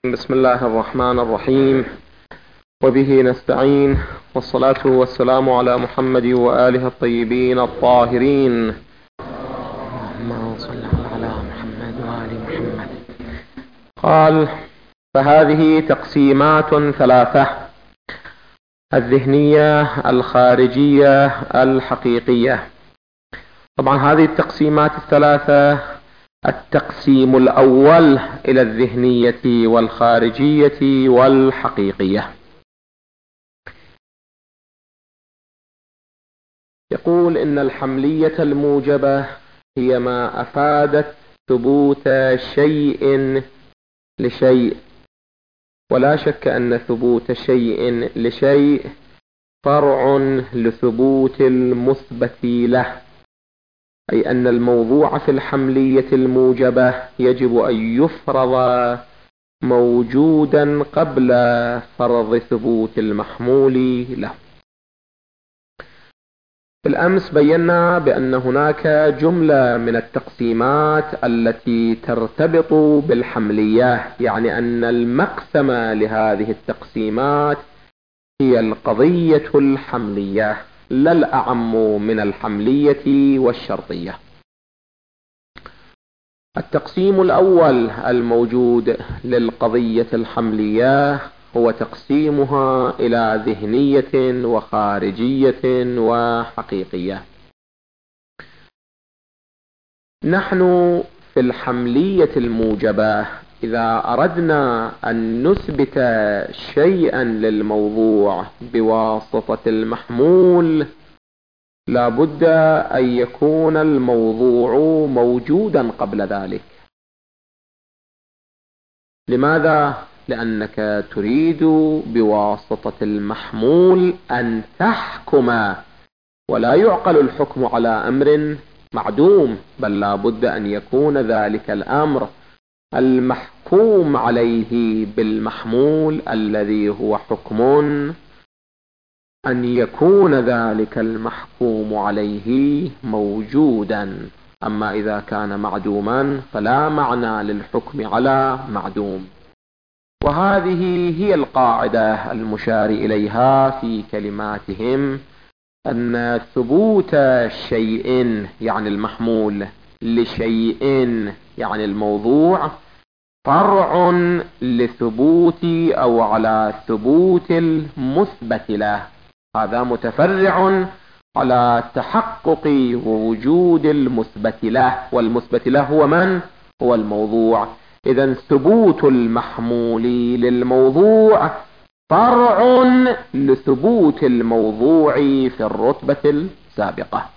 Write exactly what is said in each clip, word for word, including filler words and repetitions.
بسم الله الرحمن الرحيم، وبه نستعين، والصلاة والسلام على محمد وآله الطيبين الطاهرين. اللهم صل على محمد وآل محمد. قال: فهذه تقسيمات ثلاثة: الذهنية، الخارجية، الحقيقية. طبعا هذه التقسيمات الثلاثة، التقسيم الأول إلى الذهنية والخارجية والحقيقية. يقول إن الحملية الموجبة هي ما أفادت ثبوت شيء لشيء، ولا شك أن ثبوت شيء لشيء فرع لثبوت المثبت له، أي أن الموضوع في الحملية الموجبة يجب أن يفرض موجودا قبل فرض ثبوت المحمول له. بالأمس بينا بأن هناك جملة من التقسيمات التي ترتبط بالحملية، يعني أن المقسم لهذه التقسيمات هي القضية الحملية، لا الأعم من الحملية والشرطية. التقسيم الأول الموجود للقضية الحملية هو تقسيمها إلى ذهنية وخارجية وحقيقية. نحن في الحملية الموجبة إذا أردنا أن نثبت شيئا للموضوع بواسطة المحمول لا بد أن يكون الموضوع موجودا قبل ذلك. لماذا؟ لأنك تريد بواسطة المحمول أن تحكم، ولا يعقل الحكم على أمر معدوم، بل لا بد أن يكون ذلك الأمر المحكوم عليه بالمحمول الذي هو حكم، أن يكون ذلك المحكوم عليه موجودا. أما إذا كان معدوما فلا معنى للحكم على معدوم. وهذه هي القاعدة المشار إليها في كلماتهم، أن ثبوت شيء يعني المحمول لشيء يعني الموضوع فرع لثبوت أو على ثبوت المثبت له، هذا متفرع على تحقق وجود المثبت له، والمثبت له هو من؟ هو الموضوع. إذن ثبوت المحمول للموضوع فرع لثبوت الموضوع في الرتبة السابقة.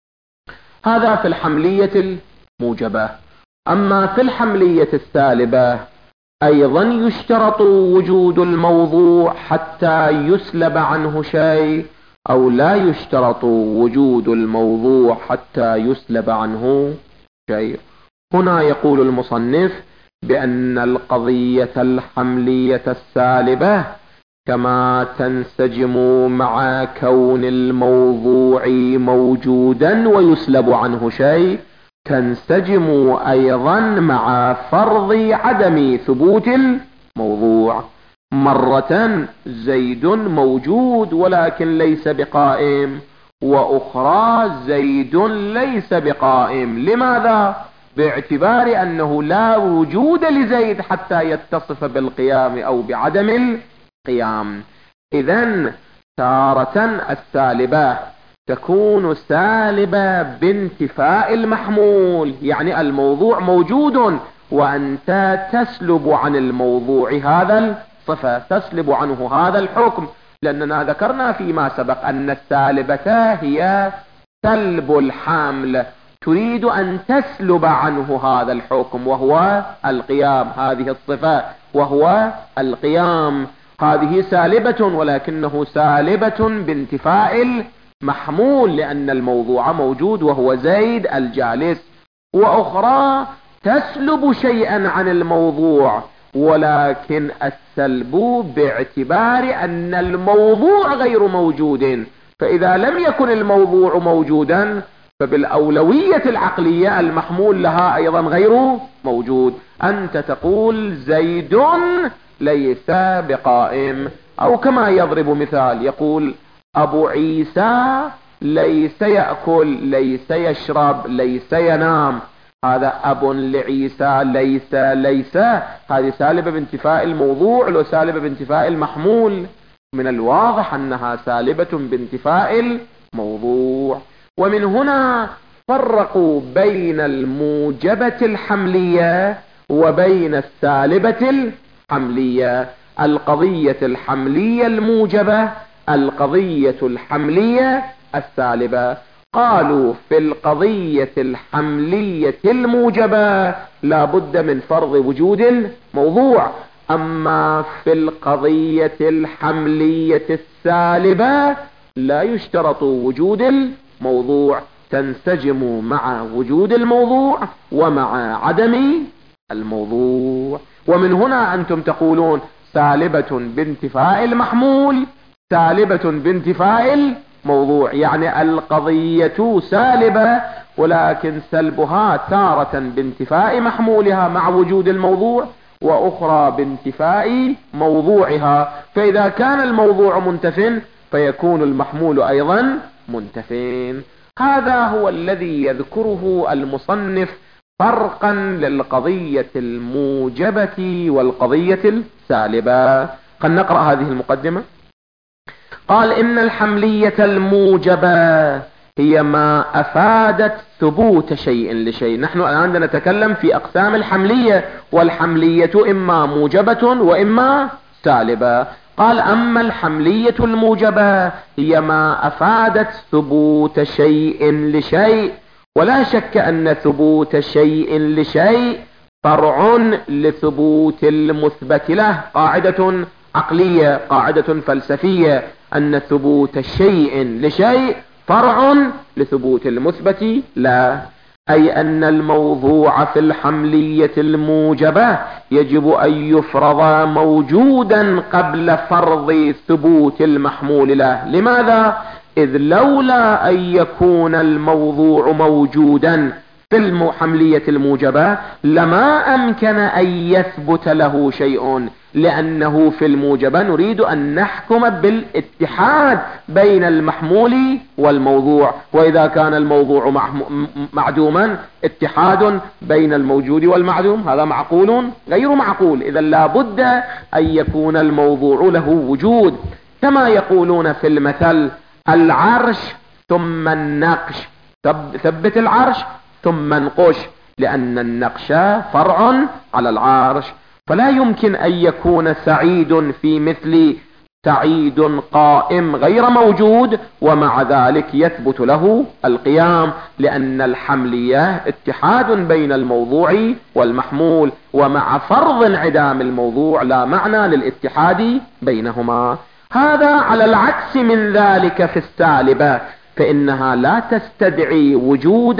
هذا في الحملية الموجبة. أما في الحملية السالبة أيضا يشترط وجود الموضوع حتى يسلب عنه شيء، أو لا يشترط وجود الموضوع حتى يسلب عنه شيء. هنا يقول المصنف بأن القضية الحملية السالبة كما تنسجم مع كون الموضوع موجودا ويسلب عنه شيء، تنسجم أيضا مع فرض عدم ثبوت الموضوع. مرة زيد موجود ولكن ليس بقائم، وأخرى زيد ليس بقائم. لماذا؟ باعتبار أنه لا وجود لزيد حتى يتصف بالقيام أو بعدم القيام. إذن تارة السالبة تكون سالبة بانتفاء المحمول، يعني الموضوع موجود وأنت تسلب عن الموضوع هذا الصفة، تسلب عنه هذا الحكم، لأننا ذكرنا فيما سبق أن السالبة هي سلب الحمل، تريد أن تسلب عنه هذا الحكم وهو القيام، هذه الصفة وهو القيام، هذه سالبة، ولكنه سالبة بانتفاء المحمول لأن الموضوع موجود وهو زيد الجالس. وأخرى تسلب شيئا عن الموضوع، ولكن السلب باعتبار أن الموضوع غير موجود، فإذا لم يكن الموضوع موجودا فبالأولوية العقلية المحمول لها أيضا غير موجود. أنت تقول زيد ليس بقائم، أو كما يضرب مثال يقول أبو عيسى ليس يأكل، ليس يشرب، ليس ينام. هذا أب لعيسى ليس ليس هذه سالبة بانتفاء الموضوع لو سالبة بانتفاء المحمول؟ من الواضح أنها سالبة بانتفاء الموضوع. ومن هنا فرقوا بين الموجبة الحملية وبين السالبة الحملية. القضية الحملية الموجبة، القضية الحملية السالبة. قالوا في القضية الحملية الموجبة لا بد من فرض وجود الموضوع، أما في القضية الحملية السالبة لا يشترط وجود الموضوع، تنسجم مع وجود الموضوع ومع عدم الموضوع. ومن هنا أنتم تقولون سالبة بانتفاء المحمول، سالبة بانتفاء الموضوع، يعني القضية سالبة ولكن سلبها تارة بانتفاء محمولها مع وجود الموضوع، وأخرى بانتفاء موضوعها. فإذا كان الموضوع منتف فيكون المحمول أيضا منتفين. هذا هو الذي يذكره المصنف فرقا للقضية الموجبة والقضية السالبة. خلينا نقرأ هذه المقدمة. قال إن الحملية الموجبة هي ما أفادت ثبوت شيء لشيء. نحن الآن نتكلم في أقسام الحملية، والحملية إما موجبة وإما سالبة. قال أما الحملية الموجبة هي ما أفادت ثبوت شيء لشيء، ولا شك أن ثبوت شيء لشيء فرع لثبوت المثبت له. قاعدة عقلية، قاعدة فلسفية، أن ثبوت شيء لشيء فرع لثبوت المثبت له، أي أن الموضوع في الحملية الموجبة يجب أن يفرض موجودا قبل فرض ثبوت المحمول له. لماذا؟ إذ لولا أن يكون الموضوع موجودا في الحملية الموجبة لما أمكن أن يثبت له شيء، لأنه في الموجبة نريد أن نحكم بالاتحاد بين المحمول والموضوع، وإذا كان الموضوع معدوما اتحاد بين الموجود والمعدوم هذا معقول غير معقول. إذا لا بد أن يكون الموضوع له وجود، كما يقولون في المثل العرش ثم النقش، ثبت العرش ثم انقش، لأن النقش فرع على العرش. فلا يمكن أن يكون سعيد في مثل سعيد قائم غير موجود ومع ذلك يثبت له القيام، لأن الحملية اتحاد بين الموضوع والمحمول، ومع فرض انعدام الموضوع لا معنى للاتحاد بينهما. هذا على العكس من ذلك في السالبة، فإنها لا تستدعي وجود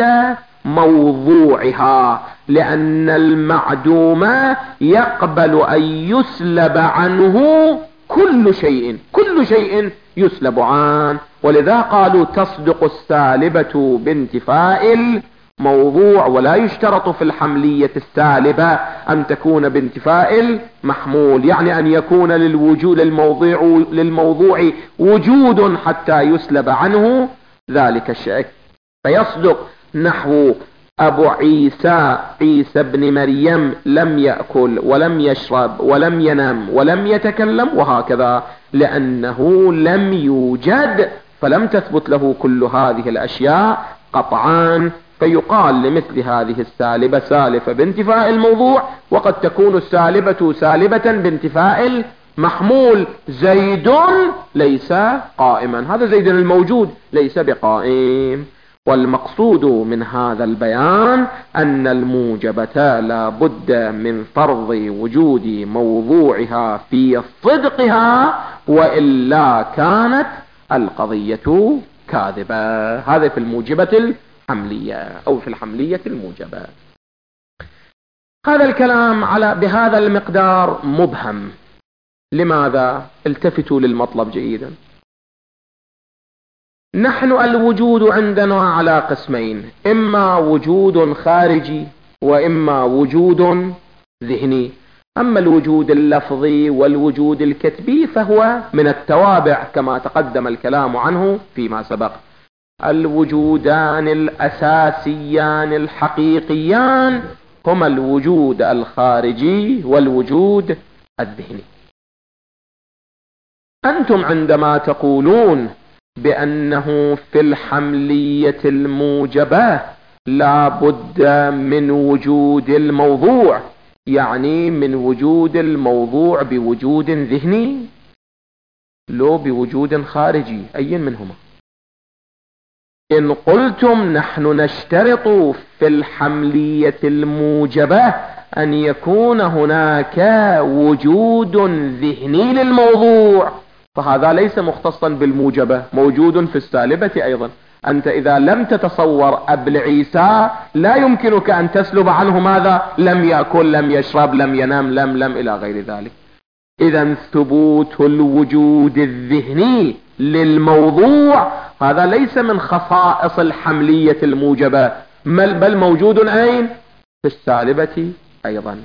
موضوعها، لأن المعدوم يقبل أن يسلب عنه كل شيء، كل شيء يسلب عنه. ولذا قالوا تصدق السالبة بانتفاء الموضوع، ولا يشترط في الحملية السالبة أن تكون بانتفاء المحمول، يعني أن يكون للوجود للموضوع, للموضوع وجود حتى يسلب عنه ذلك الشيء. فيصدق نحو أبو عيسى عيسى بن مريم لم يأكل ولم يشرب ولم ينم ولم يتكلم، وهكذا، لأنه لم يوجد فلم تثبت له كل هذه الأشياء قطعا. فيقال لمثل هذه السالبة سالفة بانتفاء الموضوع، وقد تكون السالبة سالبة بانتفاء المحمول. زيد ليس قائما، هذا زيد الموجود ليس بقائم. والمقصود من هذا البيان أن الموجبة لا بد من فرض وجود موضوعها في صدقها، وإلا كانت القضية كاذبة. هذا في الموجبة الحملية أو في الحملية الموجبة. هذا الكلام على بهذا المقدار مبهم. لماذا؟ التفتوا للمطلب جيدا. نحن الوجود عندنا على قسمين، إما وجود خارجي وإما وجود ذهني. أما الوجود اللفظي والوجود الكتبي فهو من التوابع كما تقدم الكلام عنه فيما سبق. الوجودان الأساسيان الحقيقيان هما الوجود الخارجي والوجود الذهني. أنتم عندما تقولون بأنه في الحملية الموجبة لا بد من وجود الموضوع، يعني من وجود الموضوع بوجود ذهني لو بوجود خارجي، أي منهما؟ إن قلتم نحن نشترط في الحملية الموجبة أن يكون هناك وجود ذهني للموضوع، فهذا ليس مختصا بالموجبة، موجود في السالبة أيضا. أنت إذا لم تتصور أبل عيسى لا يمكنك أن تسلب عنه ماذا؟ لم يأكل، لم يشرب، لم ينام، لم لم إلى غير ذلك. إذا ثبوت الوجود الذهني للموضوع هذا ليس من خصائص الحملية الموجبة، بل موجود أين؟ في السالبة أيضا.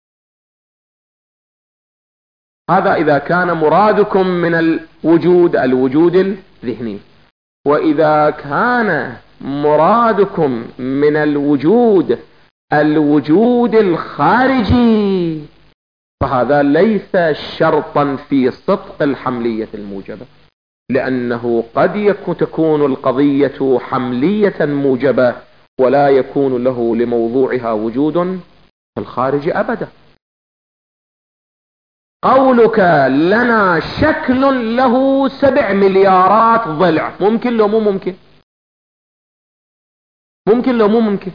هذا إذا كان مرادكم من الوجود الوجود الذهني. وإذا كان مرادكم من الوجود الوجود الخارجي فهذا ليس شرطا في صدق الحملية الموجبة، لأنه قد تكون القضية حملية موجبة ولا يكون له لموضوعها وجود في الخارج أبدا. قولك لنا شكل له سبع مليارات ضلع، ممكن لو مو ممكن؟ ممكن لو مو ممكن؟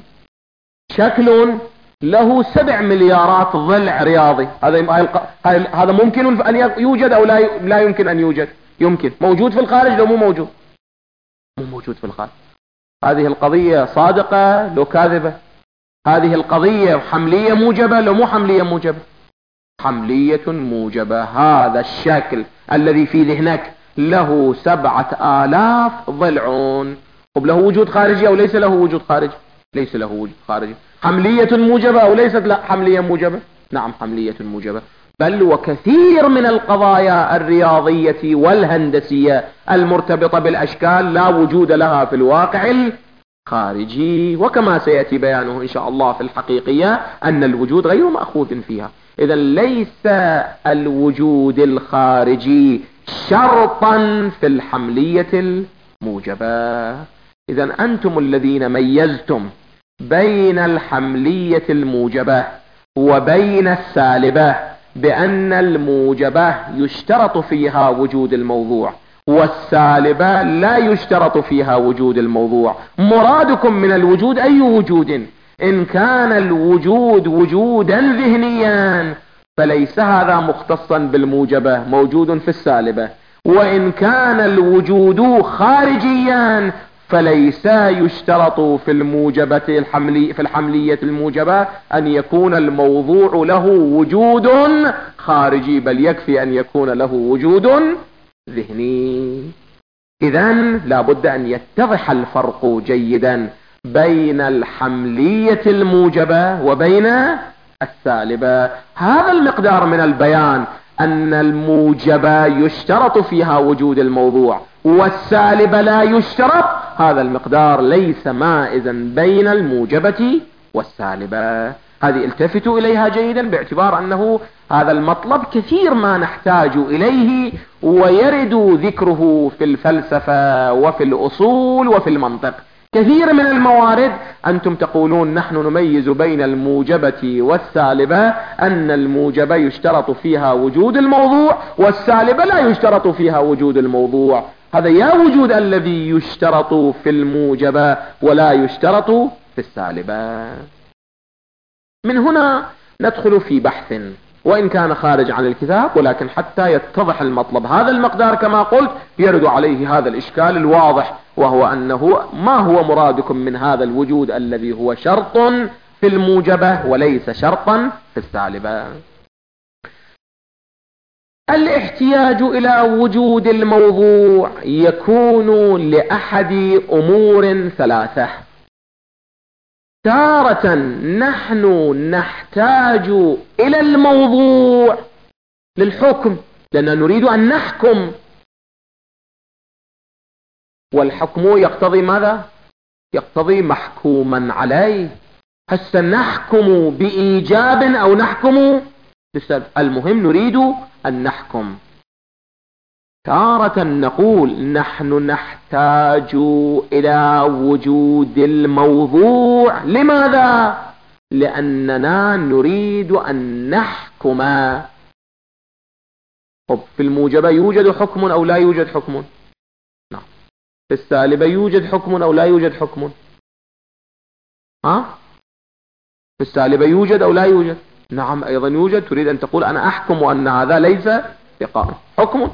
شكل له سبع مليارات ضلع رياضي، هذا هذا ممكن أن يوجد أو لا لا يمكن أن يوجد؟ يمكن. موجود في الخارج لو مو موجود؟ مو موجود في الخارج. هذه القضية صادقة لو كاذبة؟ هذه القضية حملية موجبة لو مو حملية موجبة؟ حملية موجبة. هذا الشكل الذي في ذهنك له سبعة آلاف ضلع، وله وجود خارجي أو ليس له وجود خارجي؟ ليس له وجود خارجي. حملية موجبة أو ليست لا حملية موجبة؟ نعم حملية موجبة. بل وكثير من القضايا الرياضية والهندسية المرتبطة بالأشكال لا وجود لها في الواقع الخارجي، وكما سيأتي بيانه إن شاء الله في الحقيقية أن الوجود غير مأخوذ فيها. إذا ليس الوجود الخارجي شرطا في الحملية الموجبة. إذا أنتم الذين ميزتم بين الحملية الموجبة وبين السالبة بأن الموجبة يشترط فيها وجود الموضوع والسالبة لا يشترط فيها وجود الموضوع. مرادكم من الوجود أي وجود؟ إن كان الوجود وجودا ذهنيا فليس هذا مختصا بالموجبة، موجود في السالبة. وإن كان الوجود خارجيا فليس يشترط في الموجبة الحملي في الحملية الموجبة أن يكون الموضوع له وجود خارجي، بل يكفي أن يكون له وجود ذهني. إذن لا بد أن يتضح الفرق جيدا بين الحملية الموجبة وبين السالبة. هذا المقدار من البيان أن الموجبة يشترط فيها وجود الموضوع والسالبة لا يشترط، هذا المقدار ليس مائزا بين الموجبة والسالبة. هذه التفتوا إليها جيدا، باعتبار أنه هذا المطلب كثير ما نحتاج إليه ويرد ذكره في الفلسفة وفي الأصول وفي المنطق. كثير من الموارد أنتم تقولون نحن نميز بين الموجبة والسالبة، أن الموجبة يشترط فيها وجود الموضوع والسالبة لا يشترط فيها وجود الموضوع. هذا يا وجود الذي يشترط في الموجبة ولا يشترط في السالبة. من هنا ندخل في بحث وإن كان خارج عن الكتاب، ولكن حتى يتضح المطلب. هذا المقدار كما قلت يرد عليه هذا الإشكال الواضح، وهو أنه ما هو مرادكم من هذا الوجود الذي هو شرط في الموجبة وليس شرطا في السالبة. الاحتياج إلى وجود الموضوع يكون لأحد أمور ثلاثة. تارة نحن نحتاج إلى الموضوع للحكم، لأننا نريد أن نحكم، والحكم يقتضي ماذا؟ يقتضي محكوما عليه. هسه نحكم بإيجاب أو نحكم بسبب، المهم نريد أن نحكم. تارة نقول نحن نحتاج إلى وجود الموضوع. لماذا؟ لأننا نريد أن نحكم. طب في الموجبة يوجد حكم أو لا يوجد حكم؟ نعم. في السالبة يوجد حكم أو لا يوجد حكم؟ ها؟ في السالبة يوجد أو لا يوجد؟ نعم أيضا يوجد. تريد أن تقول أنا أحكم أن هذا ليس بقائم، حكم.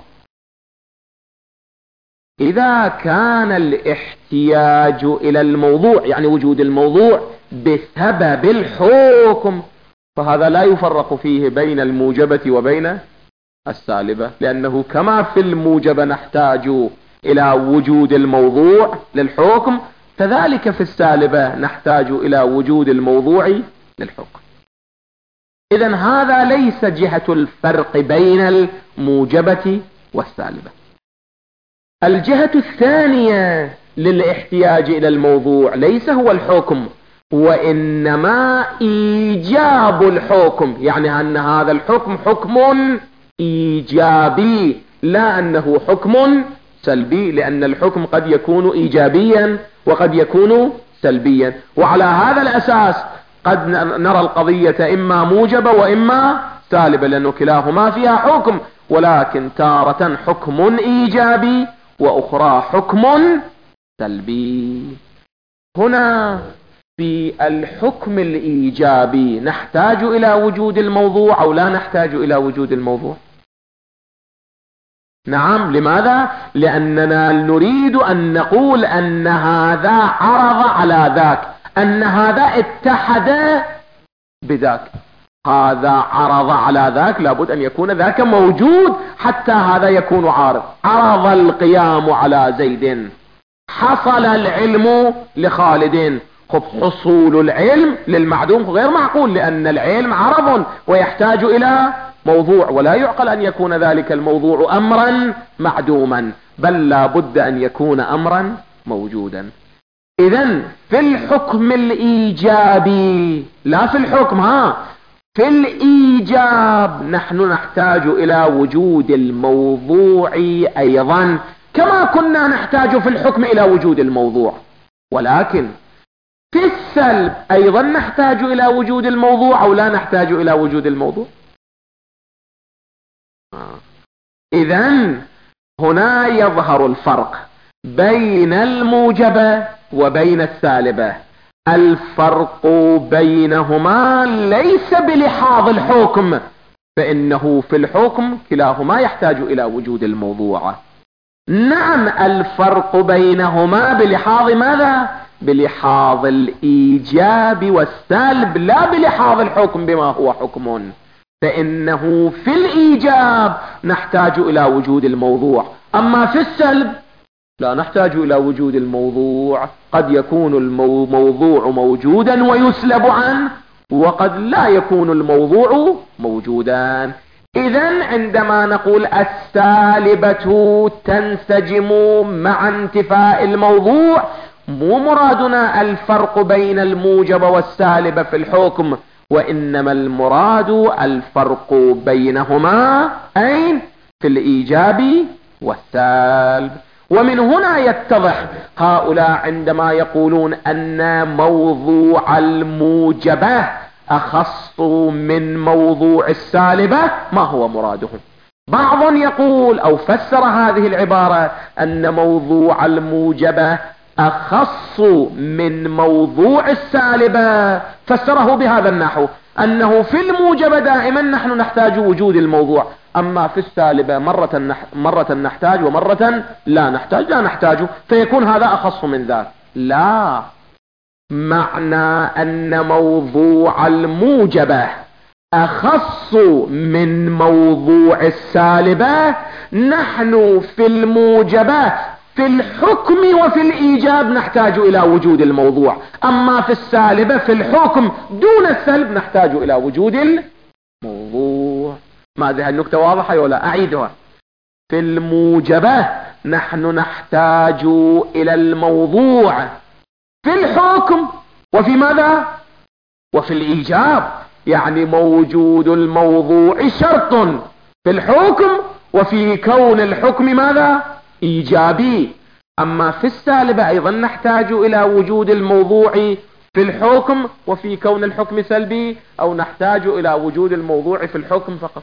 إذا كان الاحتياج إلى الموضوع يعني وجود الموضوع بسبب الحكم، فهذا لا يفرق فيه بين الموجبة وبين السالبة، لأنه كما في الموجبة نحتاج إلى وجود الموضوع للحكم، كذلك في السالبة نحتاج إلى وجود الموضوع للحكم. إذن هذا ليس جهة الفرق بين الموجبة والسالبة. الجهة الثانية للاحتياج إلى الموضوع ليس هو الحكم، وإنما إيجاب الحكم، يعني أن هذا الحكم حكم إيجابي لا أنه حكم سلبي، لأن الحكم قد يكون إيجابيا وقد يكون سلبيا، وعلى هذا الأساس قد نرى القضية إما موجبة وإما سالبة، لأنه كلاهما فيها حكم، ولكن تارة حكم إيجابي وأخرى حكم سلبي. هنا في الحكم الإيجابي نحتاج إلى وجود الموضوع أو لا نحتاج إلى وجود الموضوع؟ نعم. لماذا؟ لأننا نريد أن نقول أن هذا عرض على ذاك، أن هذا اتحد بذاك. هذا عرض على ذاك، لابد أن يكون ذاك موجود حتى هذا يكون عارض. عرض القيام على زيد، حصل العلم لخالد. خب حصول العلم للمعدوم غير معقول، لأن العلم عرض ويحتاج إلى موضوع، ولا يعقل أن يكون ذلك الموضوع أمرا معدوما، بل لا بد أن يكون أمرا موجودا. إذن في الحكم الإيجابي، لا في الحكم، ها في الإيجاب نحن نحتاج إلى وجود الموضوع أيضا، كما كنا نحتاج في الحكم إلى وجود الموضوع. ولكن في السلب أيضا نحتاج إلى وجود الموضوع أو لا نحتاج إلى وجود الموضوع؟ إذن هنا يظهر الفرق بين الموجبة وبين السالبة. الفرق بينهما ليس بلحاظ الحكم، فإنه في الحكم كلاهما يحتاج إلى وجود الموضوع. نعم الفرق بينهما بلحاظ ماذا؟ بلحاظ الإيجاب والسلب، لا بلحاظ الحكم بما هو حكم، فإنه في الإيجاب نحتاج إلى وجود الموضوع، أما في السلب لا نحتاج إلى وجود الموضوع. قد يكون الموضوع موجودا ويسلب عنه، وقد لا يكون الموضوع موجودا. إذن عندما نقول السالبة تنسجم مع انتفاء الموضوع، مو مرادنا الفرق بين الموجب والسالب في الحكم، وإنما المراد الفرق بينهما أين؟ في الإيجاب والسلب. ومن هنا يتضح هؤلاء عندما يقولون أن موضوع الموجبة أخص من موضوع السالبة، ما هو مرادهم؟ بعض يقول أو فسر هذه العبارة أن موضوع الموجبة أخص من موضوع السالبة، فسره بهذا النحو، أنه في الموجبة دائما نحن نحتاج وجود الموضوع، أما في السالبة مرة, نح... مرة نحتاج ومرة لا نحتاج لا نحتاج فيكون هذا أخص من ذاك. لا، معنى أن موضوع الموجبة أخص من موضوع السالبة. نحن في الموجبات في الحكم وفي الإيجاب نحتاج إلى وجود الموضوع، أما في السالبة في الحكم دون السلب نحتاج إلى وجود الموضوع. ما هذه النكتة واضحة ولا أعيدها؟ في الموجبات نحن نحتاج إلى الموضوع في الحكم وفي ماذا؟ وفي الإيجاب، يعني موجود الموضوع شرط في الحكم وفي كون الحكم ماذا؟ إيجابي. أما في السالبة أيضا نحتاج إلى وجود الموضوع في الحكم وفي كون الحكم سلبي، أو نحتاج إلى وجود الموضوع في الحكم فقط.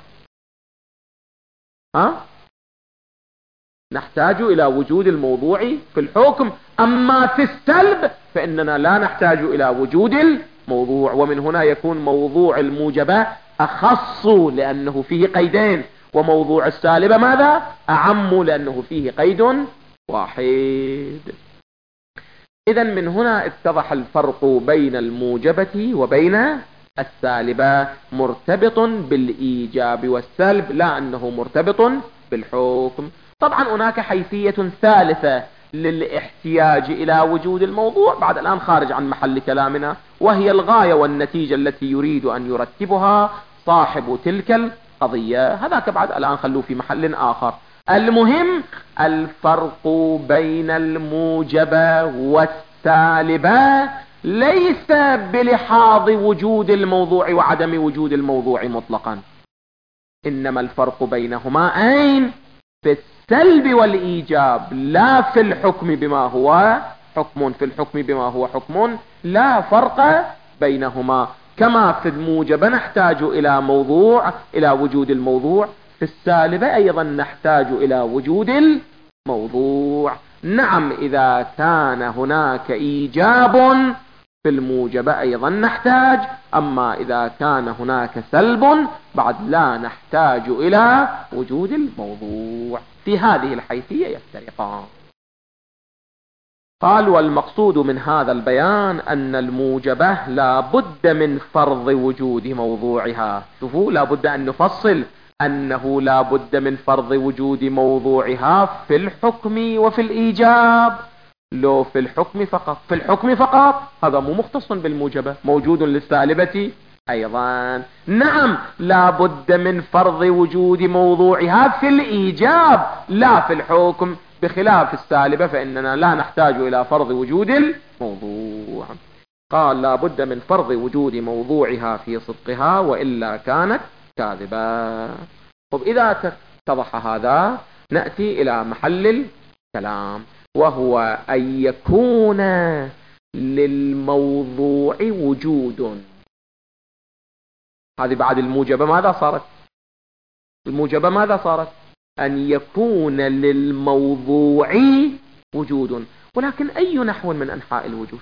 ها؟ نحتاج إلى وجود الموضوع في الحكم، أما في السلب فإننا لا نحتاج إلى وجود الموضوع. ومن هنا يكون موضوع الموجبة أخص لأنه فيه قيدين، وموضوع السالبة ماذا؟ أعم لأنه فيه قيد واحد. إذا من هنا اتضح الفرق بين الموجبة وبين السالبة، مرتبط بالإيجاب والسلب لا أنه مرتبط بالحكم. طبعا هناك حيثية ثالثة للاحتياج إلى وجود الموضوع، بعد الآن خارج عن محل كلامنا، وهي الغاية والنتيجة التي يريد أن يرتبها صاحب تلك القضية. هذاك بعد الآن خلوه في محل آخر. المهم الفرق بين الموجبة والسالبة ليس بلحاظ وجود الموضوع وعدم وجود الموضوع مطلقا، إنما الفرق بينهما أين؟ في السلب والإيجاب، لا في الحكم بما هو حكم. في الحكم بما هو حكم لا فرق بينهما. كما في الموجبة نحتاج إلى موضوع، إلى وجود الموضوع، في السالبة أيضا نحتاج إلى وجود الموضوع. نعم إذا كان هناك إيجاب في الموجبة أيضا نحتاج، أما إذا كان هناك سلب بعد لا نحتاج إلى وجود الموضوع. في هذه الحيثية يفترقان. قال والمقصود من هذا البيان أن الموجبة لا بد من فرض وجود موضوعها. شوفوا، لا بد أن نفصل أنه لا بد من فرض وجود موضوعها في الحكم وفي الإيجاب. لو في الحكم فقط، في الحكم فقط هذا مو مختص بالموجبة، موجود للسالبة أيضا. نعم لا بد من فرض وجود موضوعها في الإيجاب لا في الحكم، بخلاف السالبة فإننا لا نحتاج إلى فرض وجود الموضوع. قال لا بد من فرض وجود موضوعها في صدقها وإلا كانت كاذبة. طب إذا اتضح هذا نأتي إلى محل الكلام، وهو أن يكون للموضوع وجود. هذه بعد الموجبة ماذا صارت؟ الموجبة ماذا صارت؟ أن يكون للموضوع وجود. ولكن أي نحو من أنحاء الوجود؟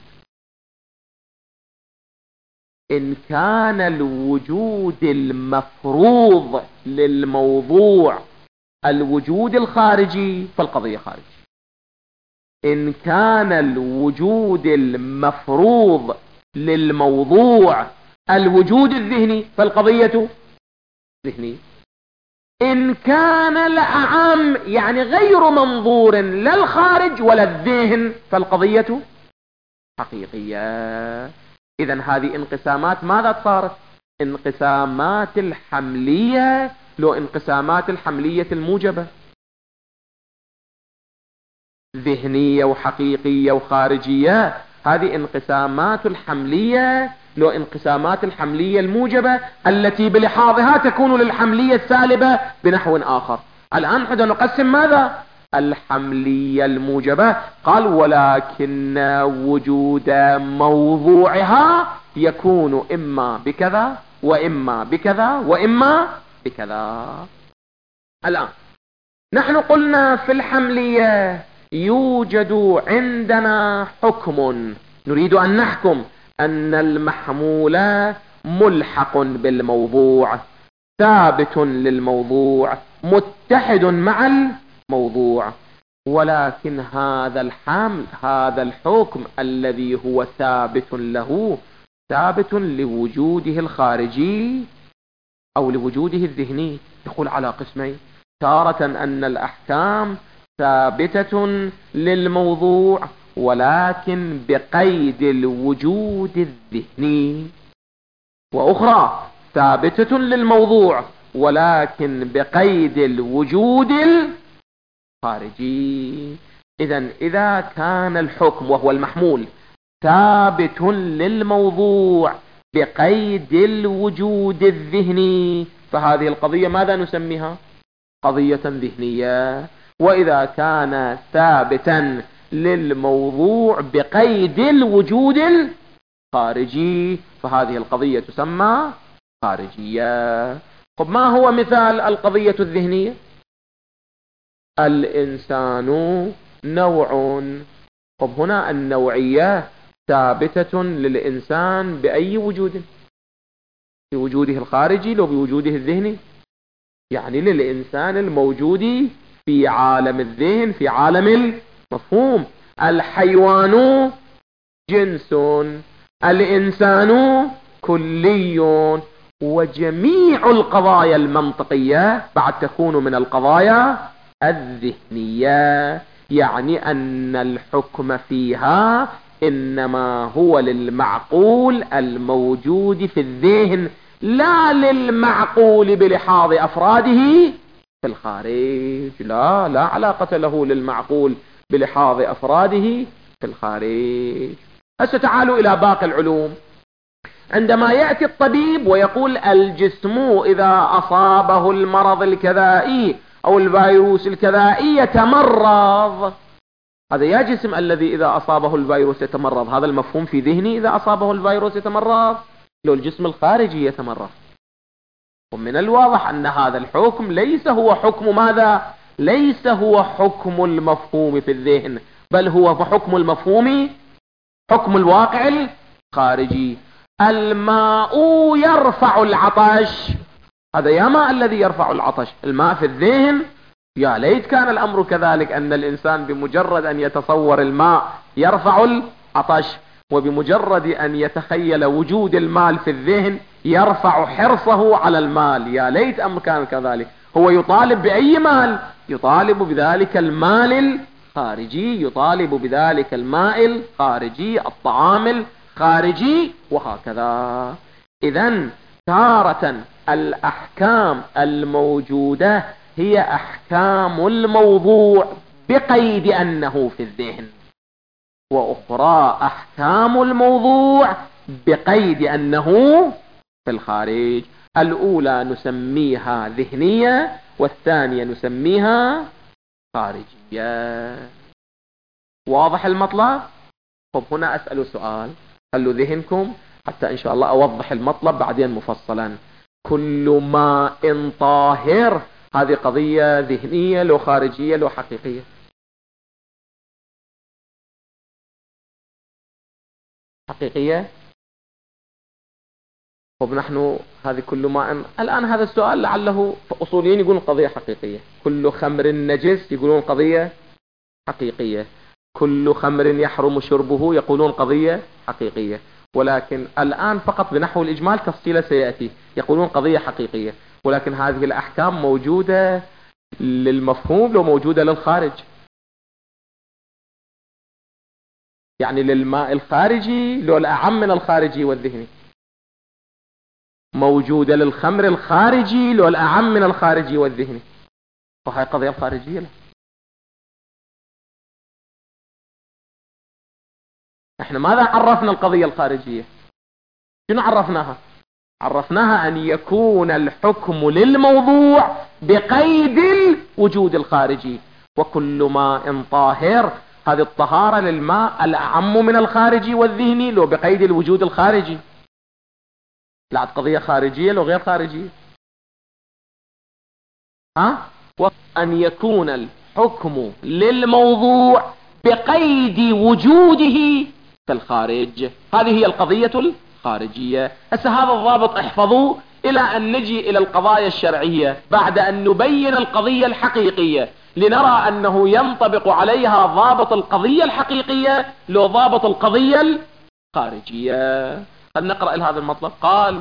إن كان الوجود المفروض للموضوع الوجود الخارجي فالقضية خارج. إن كان الوجود المفروض للموضوع الوجود الذهني فالقضية ذهني. إن كان الأعم يعني غير منظور لا الخارج ولا الذهن فالقضية حقيقية. إذن هذه انقسامات ماذا صارت؟ انقسامات الحملية، لو انقسامات الحملية الموجبة، ذهنية وحقيقية وخارجية. هذه انقسامات الحملية، لو انقسامات الحملية الموجبة التي بلحاظها تكون للحملية السالبة بنحو آخر. الآن نحن نقسم ماذا؟ الحملية الموجبة. قال ولكن وجود موضوعها يكون إما بكذا وإما بكذا وإما بكذا. الآن نحن قلنا في الحملية يوجد عندنا حكم، نريد أن نحكم أن المحمول ملحق بالموضوع، ثابت للموضوع، متحد مع الموضوع. ولكن هذا الحمل، هذا الحكم الذي هو ثابت له، ثابت لوجوده الخارجي أو لوجوده الذهني. يقول على قسمين: تارة أن الأحكام ثابتة للموضوع ولكن بقيد الوجود الذهني، وأخرى ثابتة للموضوع ولكن بقيد الوجود الخارجي. إذن إذا كان الحكم وهو المحمول ثابت للموضوع بقيد الوجود الذهني فهذه القضية ماذا نسميها؟ قضية ذهنية. وإذا كان ثابتا للموضوع بقيد الوجود الخارجي فهذه القضية تسمى خارجية. طب ما هو مثال القضية الذهنية؟ الإنسان نوع. طب هنا النوعية ثابتة للإنسان بأي وجود؟ بوجوده الخارجي لو بوجوده الذهني؟ يعني للإنسان الموجود في عالم الذهن، في عالم المفهوم. الحيوان جنس، الإنسان كلي، وجميع القضايا المنطقية بعد تكون من القضايا الذهنية، يعني أن الحكم فيها إنما هو للمعقول الموجود في الذهن لا للمعقول بلحاظ أفراده في الخارج. لا لا علاقة له للمعقول بلحاظ أفراده في الخارج. هسه تعالوا إلى باقي العلوم. عندما يأتي الطبيب ويقول الجسم إذا أصابه المرض الكذائي أو الفيروس الكذائي يتمرض، هذا يا جسم الذي إذا أصابه الفيروس يتمرض، هذا المفهوم في ذهني إذا أصابه الفيروس يتمرض، لو الجسم الخارجي يتمرض. ومن الواضح أن هذا الحكم ليس هو حكم ماذا؟ ليس هو حكم المفهوم في الذهن، بل هو حكم المفهوم، حكم الواقع الخارجي. الماء يرفع العطش، هذا يا ماء الذي يرفع العطش، الماء في الذهن. يا ليت كان الأمر كذلك، أن الإنسان بمجرد أن يتصور الماء يرفع العطش، وبمجرد أن يتخيل وجود المال في الذهن يرفع حرصه على المال. يا ليت أمر كان كذلك. هو يطالب بأي مال؟ يطالب بذلك المال الخارجي، يطالب بذلك الماء الخارجي، الطعام الخارجي، وهكذا. إذن تارة الأحكام الموجودة هي أحكام الموضوع بقيد أنه في الذهن، وأخرى أحكام الموضوع بقيد أنه في الخارج. الأولى نسميها ذهنية والثانية نسميها خارجية. واضح المطلب؟ طب هنا أسأل سؤال، خلوا ذهنكم حتى إن شاء الله أوضح المطلب بعدين مفصلا. كل ماء طاهر، هذه قضية ذهنية لو خارجية لو حقيقية؟ حقيقية. طب نحن هذه كل ماء، الآن هذا السؤال لعله أصوليين يقولون قضية حقيقية. كل خمر نجس يقولون قضية حقيقية. كل خمر يحرم شربه يقولون قضية حقيقية. ولكن الآن فقط بنحو الإجمال، تفصيله سيأتي، يقولون قضية حقيقية. ولكن هذه الأحكام موجودة للمفهوم لو موجودة للخارج؟ يعني للماء الخارجي لو الأعم من الخارجي والذهني؟ موجودة للخمر الخارجي لو الأعم من الخارجي والذهني؟ وهي قضية الخارجية لا. احنا ماذا عرفنا القضية الخارجية؟ شنو عرفناها؟ عرفناها أن يكون الحكم للموضوع بقيد الوجود الخارجي. وكل ماء طاهر، هذه الطهارة للماء الأعم من الخارجي والذهني لو بقيد الوجود الخارجي. لا قضية خارجية لو غير خارجية. ها؟ وأن يكون الحكم للموضوع بقيد وجوده في الخارج، هذه هي القضية الخارجية. هسه هذا الضابط احفظوه إلى أن نجي إلى القضايا الشرعية بعد أن نبين القضية الحقيقية، لنرى أنه ينطبق عليها ضابط القضية الحقيقية لو ضابط القضية الخارجية. هل نقرأ هذا المطلب؟ قال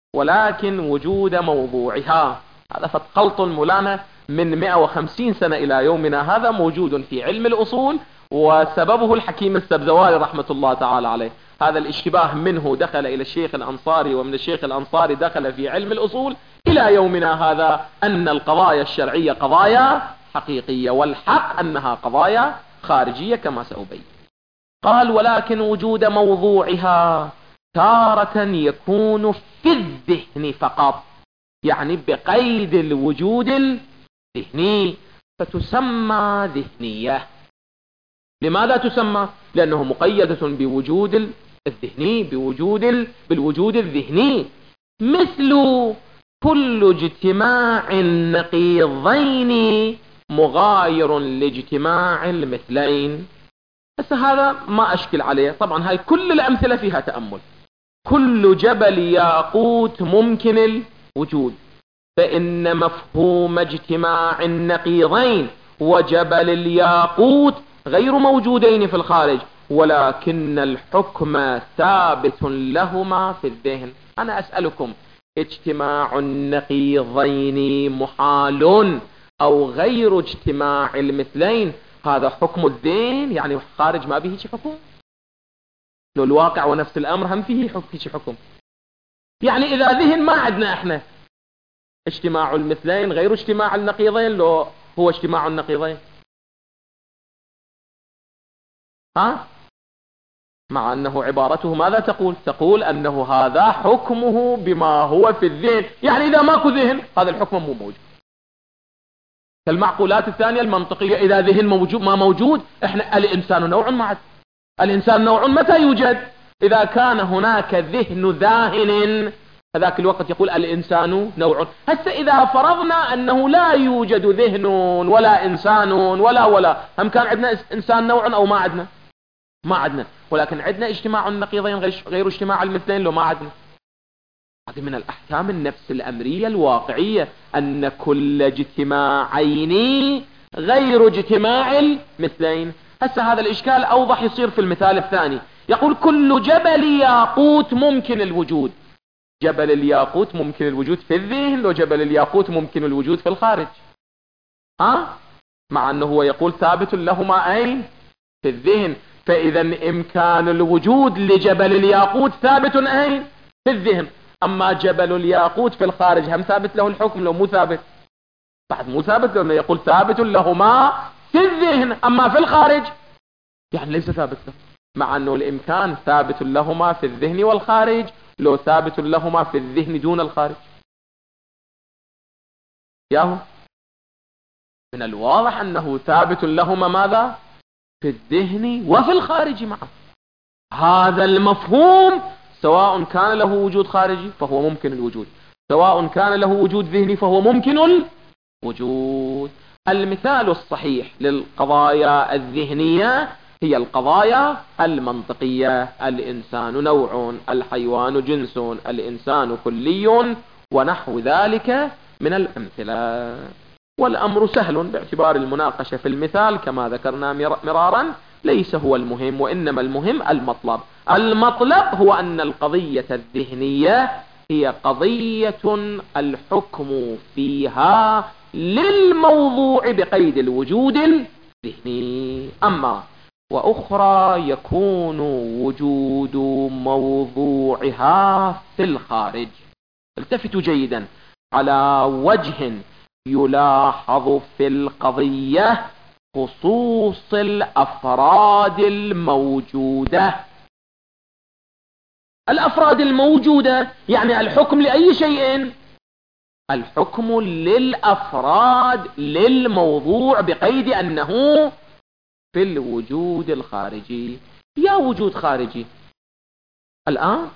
ولكن وجود موضوعها. هذا خلط مولانا من مئة وخمسين سنة إلى يومنا هذا موجود في علم الأصول، وسببه الحكيم السبزواري رحمة الله تعالى عليه. هذا الاشتباه منه دخل إلى الشيخ الأنصاري، ومن الشيخ الأنصاري دخل في علم الأصول إلى يومنا هذا، أن القضايا الشرعية قضايا حقيقية، والحق أنها قضايا خارجية كما سأبين. قال ولكن وجود موضوعها تارة يكون في الذهن فقط، يعني بقيد الوجود الذهني، فتسمى ذهنية. لماذا تسمى؟ لأنه مقيدة بوجود الذهني، بوجود بالوجود الذهني، مثل كل اجتماع النقيضين مغاير لاجتماع المثلين. بس هذا ما أشكل عليه، طبعا هاي كل الأمثلة فيها تأمل. كل جبل ياقوت ممكن الوجود، فإن مفهوم اجتماع النقيضين وجبل الياقوت غير موجودين في الخارج، ولكن الحكم ثابت لهما في الذهن. أنا أسألكم، اجتماع النقيضين محال أو غير اجتماع المثلين هذا حكم الذهن، يعني خارج ما به حكم؟ لو الواقع ونفس الأمر هم فيه حكم. يعني إذا ذهن ما عندنا احنا اجتماع المثلين غير اجتماع النقيضين، لو هو اجتماع النقيضين، ها؟ مع أنه عبارته ماذا تقول؟ تقول أنه هذا حكمه بما هو في الذهن، يعني إذا ماكو ذهن هذا الحكم مو موجود. كالمعقولات الثانية المنطقية، إذا ذهن موجود ما موجود، احنا الإنسان نوع معد. الإنسان نوع متى يوجد؟ إذا كان هناك ذهن ذاهن، هذاك الوقت يقول الإنسان نوع. هسه إذا فرضنا أنه لا يوجد ذهن ولا إنسان ولا ولا، هم كان عندنا إنسان نوع أو ما عندنا؟ ما عندنا، ولكن عندنا اجتماع النقيضين غير اجتماع المثلين، لو ما عندنا. هذه من الأحكام النفس الأمرية الواقعية، أن كل اجتماعين غير اجتماع المثلين. هسه هذا الإشكال أوضح يصير في المثال الثاني. يقول كل جبل ياقوت ممكن الوجود. جبل الياقوت ممكن الوجود في الذهن، وجبل الياقوت ممكن الوجود في الخارج، ها؟ مع أنه هو يقول ثابت لهما أين؟ في الذهن. فإذا إمكان الوجود لجبل الياقوت ثابت أين؟ في الذهن. أما جبل الياقوت في الخارج هم ثابت له الحكم لو مو ثابت؟ بعد مو ثابت، لأنه يقول ثابت لهما في الذهن، أما في الخارج يعني ليس ثابت له، مع أنه الإمكان ثابت لهما في الذهن والخارج، لو ثابت لهما في الذهن دون الخارج. ياهو من الواضح أنه ثابت لهما ماذا؟ في الذهن وفي الخارج معه. هذا المفهوم سواء كان له وجود خارجي فهو ممكن الوجود، سواء كان له وجود ذهني فهو ممكن الوجود. المثال الصحيح للقضايا الذهنية هي القضايا المنطقية. الإنسان نوع، الحيوان جنس، الإنسان كلي، ونحو ذلك من الأمثلة. والأمر سهل باعتبار المناقشة في المثال كما ذكرنا مرارا، ليس هو المهم، وإنما المهم المطلب. المطلب هو أن القضية الذهنية هي قضية الحكم فيها للموضوع بقيد الوجود الذهني. أما وأخرى يكون وجود موضوعها في الخارج. التفتوا جيدا على وجه يلاحظ في القضية خصوص الأفراد الموجودة. الأفراد الموجودة يعني الحكم لأي شيء؟ الحكم للأفراد للموضوع بقيد أنه في الوجود الخارجي. يا وجود خارجي الآن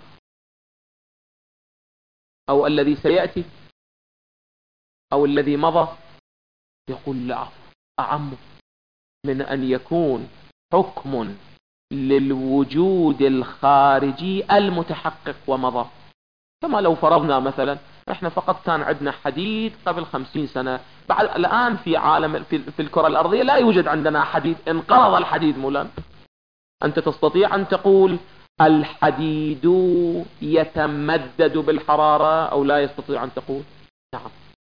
أو الذي سيأتي أو الذي مضى؟ يقول لا، أعم من أن يكون حكم للوجود الخارجي المتحقق ومضى. كما لو فرضنا مثلا احنا فقط كان عندنا حديد قبل خمسين سنة، بعد الآن في عالم في, في الكرة الأرضية لا يوجد عندنا حديد، انقرض الحديد مولانا. أنت تستطيع أن تقول الحديد يتمدد بالحرارة أو لا يستطيع أن تقول؟ نعم.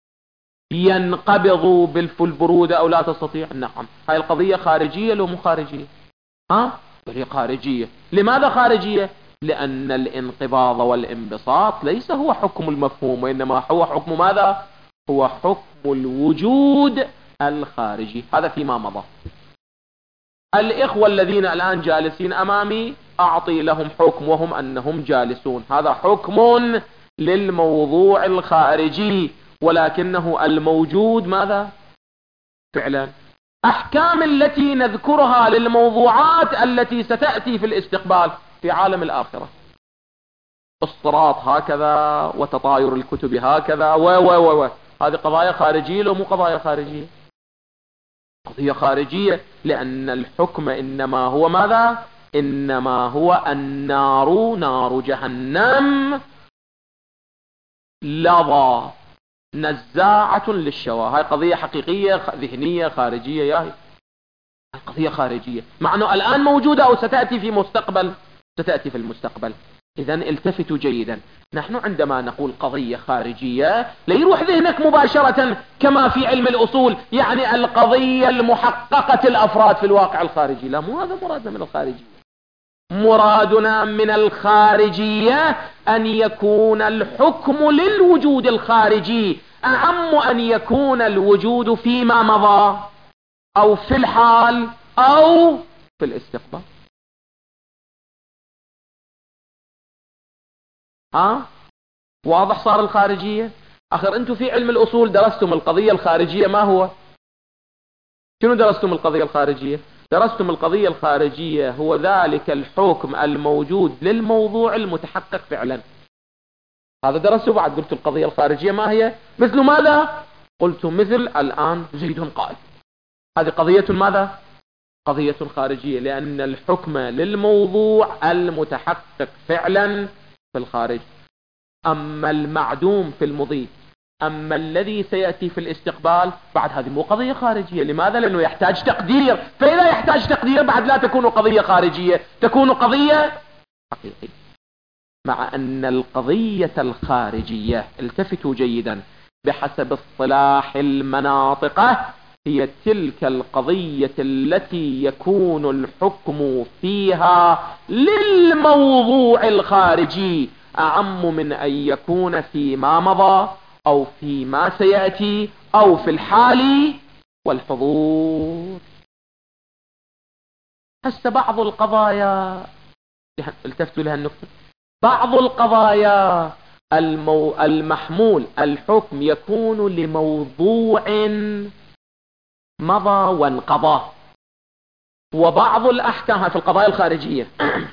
ينقبض بالبرودة أو لا تستطيع؟ نعم. هاي القضية خارجية لو مو خارجية؟ ها؟ هي خارجية. لماذا خارجية؟ لأن الانقباض والانبساط ليس هو حكم المفهوم، وإنما هو حكم ماذا؟ هو حكم الوجود الخارجي. هذا فيما مضى. الإخوة الذين الآن جالسين أمامي أعطي لهم حكم وهم أنهم جالسون، هذا حكم للموضوع الخارجي، ولكنه الموجود ماذا؟ فعلا. أحكام التي نذكرها للموضوعات التي ستأتي في الاستقبال في عالم الآخرة، الصراط هكذا وتطاير الكتب هكذا و و و و هذه قضايا خارجية لو مو قضايا خارجية؟ قضية خارجية، لأن الحكم إنما هو ماذا؟ إنما هو النار، نار جهنم لظى نزاعة للشوى. هاي قضية حقيقية ذهنية خارجية، يا هي قضية خارجية، مع أنه الآن موجودة أو ستأتي في مستقبل، ستأتي في المستقبل. إذن التفتوا جيدا، نحن عندما نقول قضية خارجية لا يروح ذهنك مباشرة كما في علم الأصول يعني القضية المحققة الأفراد في الواقع الخارجي، لا، مو هذا مرادنا من الخارجية. مرادنا من الخارجية أن يكون الحكم للوجود الخارجي أعم أن يكون الوجود فيما مضى أو في الحال أو في الاستقبال. ها؟ واضح صار الخارجية؟ آخر أنتم في علم الأصول درستم القضية الخارجية ما هو؟ شنو درستم القضية الخارجية؟ درستم القضية الخارجية هو ذلك الحكم الموجود للموضوع المتحقق فعلا. هذا درستوا. بعد قلت القضية الخارجية ما هي؟ مثل ماذا؟ قلت مثل الآن زيد قائم. هذه قضية ماذا؟ قضية خارجية، لأن الحكم للموضوع المتحقق فعلا في الخارج. أما المعدوم في المضي، أما الذي سيأتي في الاستقبال، بعد هذه مو قضية خارجية. لماذا؟ لأنه يحتاج تقدير، فإذا يحتاج تقدير بعد لا تكون قضية خارجية، تكون قضية حقيقية. مع أن القضية الخارجية، التفتوا جيدا، بحسب اصطلاح المناطقة هي تلك القضية التي يكون الحكم فيها للموضوع الخارجي أعم من أن يكون فيما مضى أو فيما سيأتي أو في الحال والحضور. هسه بعض القضايا التفتوا لها النقطة، بعض القضايا المو... المحمول الحكم يكون لموضوع مضى وانقضى، وبعض الأحكام في القضايا الخارجية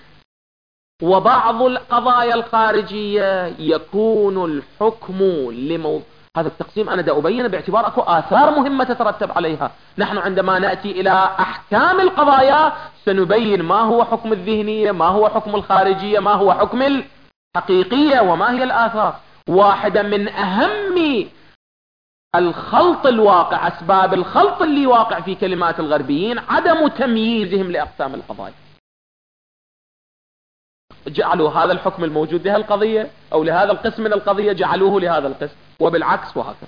وبعض القضايا الخارجية يكون الحكم لموضوع. هذا التقسيم أنا دا أبين باعتبار أكو آثار مهمة تترتب عليها. نحن عندما نأتي إلى أحكام القضايا سنبين ما هو حكم الذهنية، ما هو حكم الخارجية، ما هو حكم الحقيقية، وما هي الآثار. واحدة من أهم الخلط الواقع، أسباب الخلط اللي واقع في كلمات الغربيين عدم تمييزهم لأقسام القضايا. جعلوا هذا الحكم الموجود لها القضية أو لهذا القسم من القضية جعلوه لهذا القسم، وبالعكس وهكذا.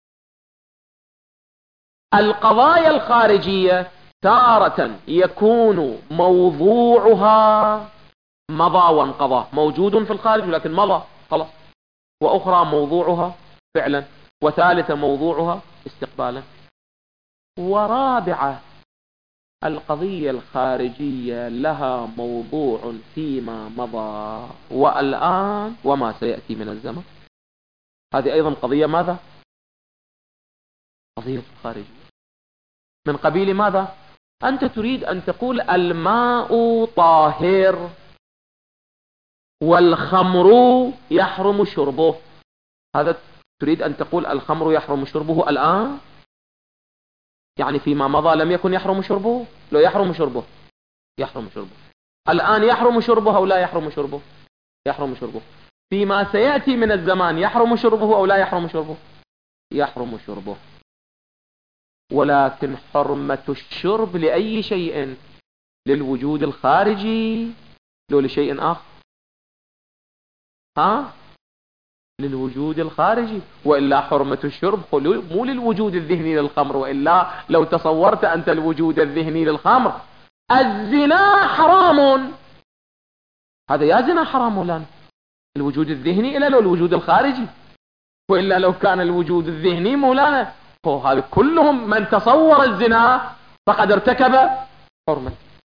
القضايا الخارجية تارة يكون موضوعها مضى وانقضى، موجود في الخارج ولكن مضى خلاص، وأخرى موضوعها فعلا، وثالثة موضوعها استقبالا، ورابعة القضية الخارجية لها موضوع فيما مضى والآن وما سيأتي من الزمن. هذه أيضا قضية ماذا؟ قضية خارجية. من قبيل ماذا؟ أنت تريد أن تقول الماء طاهر والخمر يحرم شربه، هذا تريد أن تقول الخمر يحرم شربه الآن؟ يعني فيما مضى لم يكن يحرم شربه؟ لو يحرم شربه يحرم شربه الآن يحرم شربه أو لا يحرم شربه؟ يحرم شربه. فيما سيأتي من الزمان يحرم شربه أو لا يحرم شربه؟ يحرم شربه. ولكن حرمة الشرب لأي شيء؟ للوجود الخارجي لو لشيء آخر؟ ها؟ للوجود الخارجي، وإلا حرمة الشرب مو للوجود الذهني للخمر، وإلا لو تصورت أنت الوجود الذهني للخمر. الزنا حرام، هذا يا زنا حرام ولا الوجود الذهني إلا لو الوجود الخارجي، وإلا لو كان الوجود الذهني مولانا هو هذا كلهم من تصور الزنا فقد ارتكب حرمة،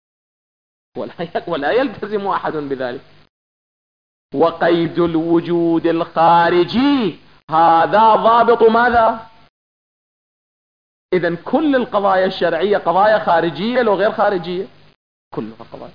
ولا يلتزم أحد بذلك. وقيد الوجود الخارجي هذا ضابط ماذا؟ إذن كل القضايا الشرعية قضايا خارجية لو غير خارجية، كلها قضايا.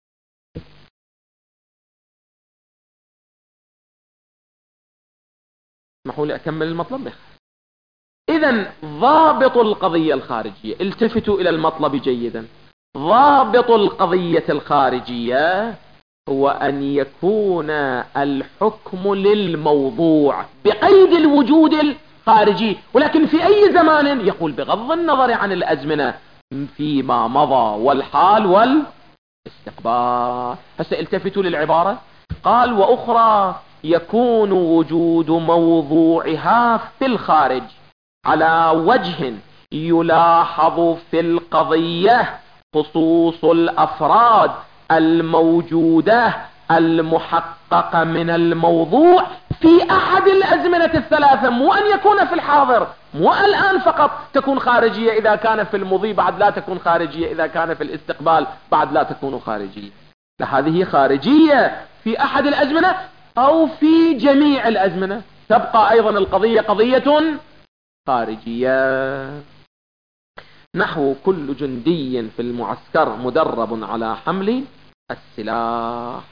اسمحوا لي أكمل المطلب. إذن ضابط القضية الخارجية، التفتوا إلى المطلب جيدا، ضابط القضية الخارجية هو أن يكون الحكم للموضوع بقيد الوجود الخارجي، ولكن في أي زمان؟ يقول بغض النظر عن الأزمنة، فيما مضى والحال والاستقبال. هسه التفتوا للعبارة، قال وأخرى يكون وجود موضوعها في الخارج على وجه يلاحظ في القضية خصوص الأفراد الموجودة المحققة من الموضوع في أحد الأزمنة الثلاثة، مو أن يكون في الحاضر، مو الآن فقط تكون خارجية إذا كان في المضي، بعد لا تكون خارجية إذا كان في الاستقبال، بعد لا تكون خارجية. هذه خارجية في أحد الأزمنة أو في جميع الأزمنة، تبقى أيضا القضية قضية خارجية. نحو كل جندي في المعسكر مدرب على حمل السلاح.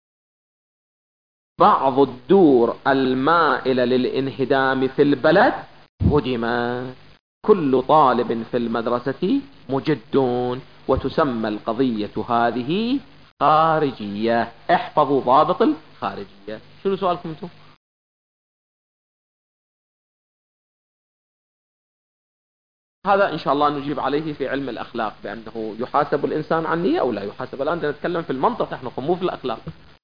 بعض الدور المائلة للانهدام في البلد هدمت. كل طالب في المدرسة مجد، وتسمى القضية هذه خارجية. احفظوا ضابط الخارجية. شنو سؤالكم انتم؟ هذا إن شاء الله نجيب عليه في علم الأخلاق، بأنه يحاسب الإنسان عن نية أو لا يحاسب. الآن نتكلم في المنطق نحن، مو في الأخلاق.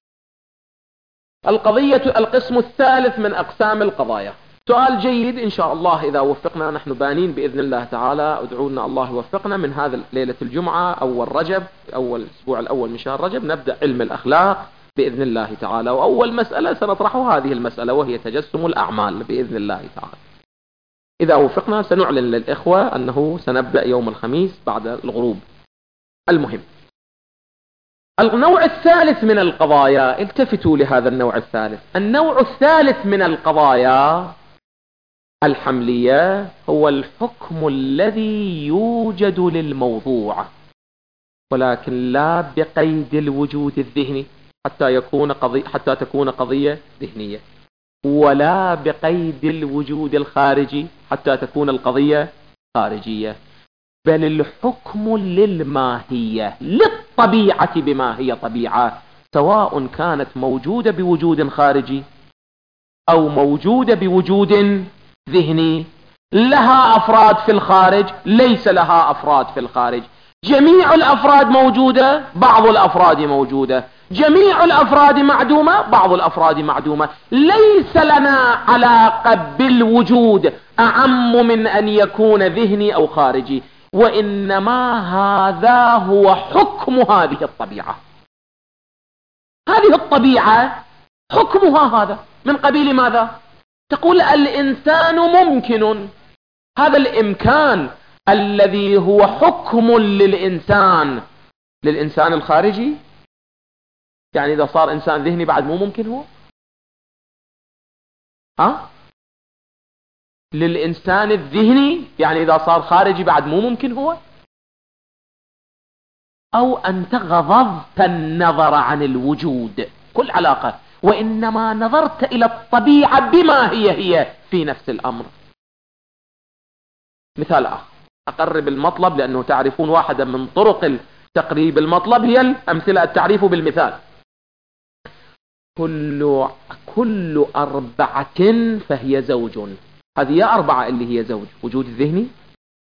القضية القسم الثالث من أقسام القضايا. سؤال جيد إن شاء الله إذا وفقنا، نحن بانين بإذن الله تعالى، ادعونا الله يوفقنا من هذا ليلة الجمعة أول رجب، أول الأسبوع الأول من شهر رجب، نبدأ علم الأخلاق بإذن الله تعالى. وأول مسألة سنطرحها هذه المسألة، وهي تجسم الأعمال بإذن الله تعالى. إذا وفقنا سنعلن للإخوة أنه سنبدأ يوم الخميس بعد الغروب. المهم، النوع الثالث من القضايا، التفتوا لهذا النوع الثالث. النوع الثالث من القضايا الحملية هو الحكم الذي يوجد للموضوع، ولكن لا بقيد الوجود الذهني حتى يكون قضية حتى تكون قضية ذهنية، ولا بقيد الوجود الخارجي حتى تكون القضية خارجية، بل الحكم للماهية، للطبيعة بما هي طبيعة، سواء كانت موجودة بوجود خارجي أو موجودة بوجود ذهني. لها أفراد في الخارج، ليس لها أفراد في الخارج. جميع الأفراد موجودة، بعض الأفراد موجودة. جميع الأفراد معدومة، بعض الأفراد معدومة. ليس لنا علاقة بالوجود أعم من أن يكون ذهني أو خارجي، وإنما هذا هو حكم هذه الطبيعة. هذه الطبيعة حكمها هذا من قبيل ماذا؟ تقول الإنسان ممكن. هذا الإمكان الذي هو حكم للإنسان، للإنسان الخارجي، يعني إذا صار إنسان ذهني بعد مو ممكن هو؟ ها؟ للإنسان الذهني يعني إذا صار خارجي بعد مو ممكن هو؟ أو أنت غضضت النظر عن الوجود، كل علاقة، وإنما نظرت إلى الطبيعة بما هي هي في نفس الأمر. مثال آخر أقرب المطلب، لأنه تعرفون واحدة من طرق تقريب المطلب هي الأمثلة، التعريف بالمثال. كل كل أربعة فهي زوج. هذه يا أربعة اللي هي زوج، وجود الذهني،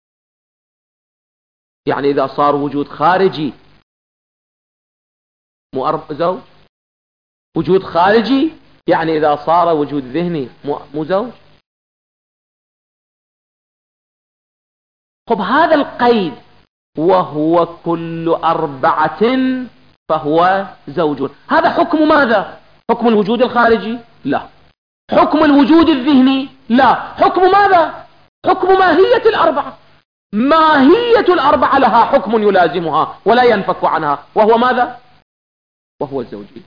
يعني إذا صار وجود خارجي مو أرب زوج. وجود خارجي يعني إذا صار وجود ذهني مو, مو زوج. خب هذا القيد وهو كل أربعة فهو زوج، هذا حكم ماذا؟ حكم الوجود الخارجي؟ لا. حكم الوجود الذهني؟ لا. حكم ماذا؟ حكم ماهية الأربعة. ماهية الأربعة لها حكم يلازمها ولا ينفك عنها، وهو ماذا؟ وهو الزوجية.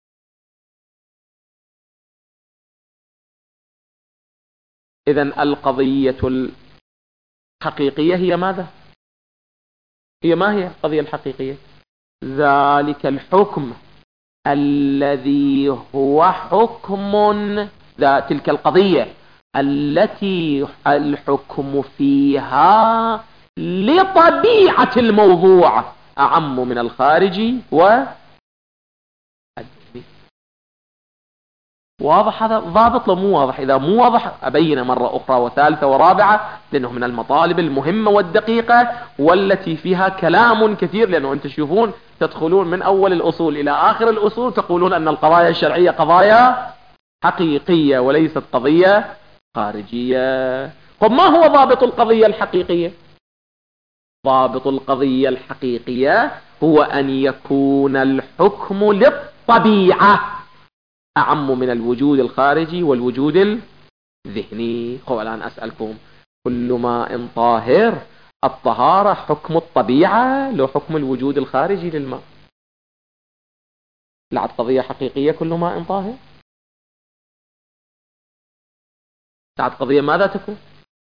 إذن القضية الحقيقية هي ماذا؟ هي ما هي القضية الحقيقية؟ ذلك الحكم الذي هو حكم ذا تلك القضية التي الحكم فيها لطبيعة الموضوع أعم من الخارجي و واضح هذا؟ ضابط لو مو واضح؟ إذا مو واضح أبين مرة أخرى وثالثة ورابعة، لأنه من المطالب المهمة والدقيقة والتي فيها كلام كثير. لأنه أنت تشوفون تدخلون من أول الأصول إلى آخر الأصول تقولون أن القضايا الشرعية قضايا حقيقية وليست قضية خارجية. طب ما هو ضابط القضية الحقيقية؟ ضابط القضية الحقيقية هو أن يكون الحكم للطبيعة أعم من الوجود الخارجي والوجود الذهني. خب الآن أسألكم، كل ماء طاهر، الطهارة حكم الطبيعة لو حكم الوجود الخارجي للماء؟ لعد قضية حقيقية كل ماء طاهر؟ لعد قضية ماذا تكون؟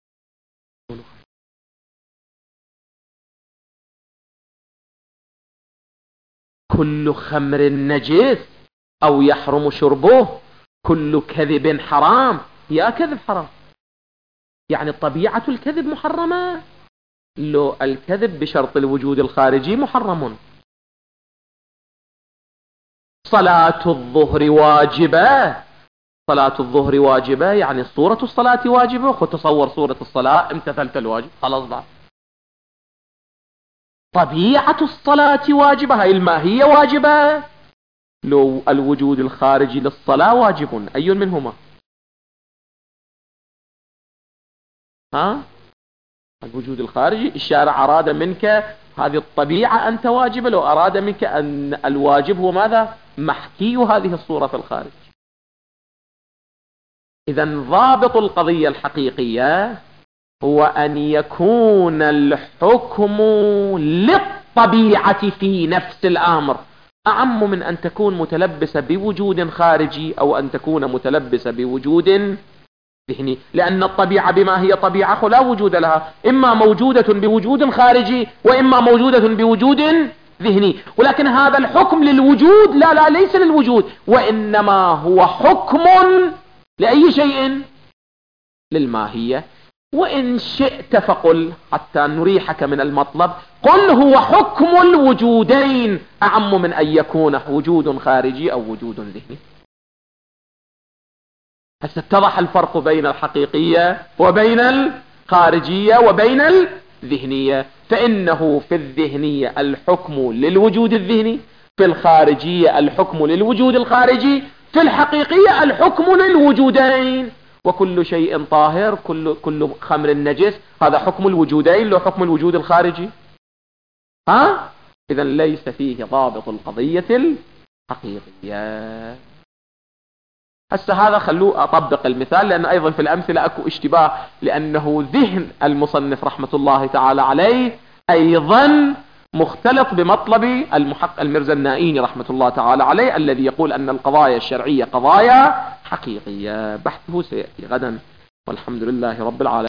كل خمر نجس أو يحرم شربه، كل كذب حرام. يا كذب حرام يعني طبيعة الكذب محرمة؟ لو الكذب بشرط الوجود الخارجي محرم. صلاة الظهر واجبة، صلاة الظهر واجبة يعني صورة الصلاة واجبة. خذ تصور صورة الصلاة، امتثلت الواجب خلاص بعد. طبيعة الصلاة واجبة، هاي الماهية واجبة. لو الوجود الخارجي للصلاة واجب، أي منهما؟ ها؟ الوجود الخارجي. الشارع أراد منك هذه الطبيعة أنت واجبة، لو أراد منك أن الواجب هو ماذا؟ محكي هذه الصورة في الخارج. إذن ضابط القضية الحقيقية هو أن يكون الحكم للطبيعة في نفس الأمر أعم من أن تكون متلبسة بوجود خارجي أو أن تكون متلبسة بوجود ذهني. لأن الطبيعة بما هي طبيعة لا وجود لها، إما موجودة بوجود خارجي وإما موجودة بوجود ذهني. ولكن هذا الحكم للوجود لا لا ليس للوجود، وإنما هو حكم لأي شيء؟ للماهية. وإن شئت فقل حتى نريحك من المطلب، قل هو حكم الوجودين أعم من أن يكون وجود خارجي أو وجود ذهني. هسه اتضح الفرق بين الحقيقية وبين الخارجية وبين الذهنية. فإنه في الذهنية الحكم للوجود الذهني، في الخارجية الحكم للوجود الخارجي، في الحقيقية الحكم للوجودين. وكل شيء طاهر، كل كل خمر نجس، هذا حكم الوجودين لو حكم الوجود الخارجي. ها؟ إذا ليس فيه ضابط القضية الحقيقية. هسه هذا خلوه أطبق المثال، لأن أيضا في الأمثلة أكو اشتباه، لأنه ذهن المصنف رحمة الله تعالى عليه أيضا مختلط بمطلب المحقق المرزا النائيني رحمة الله تعالى عليه، الذي يقول أن القضايا الشرعية قضايا حقيقية. بحثه سيأتي غدا، والحمد لله رب العالمين.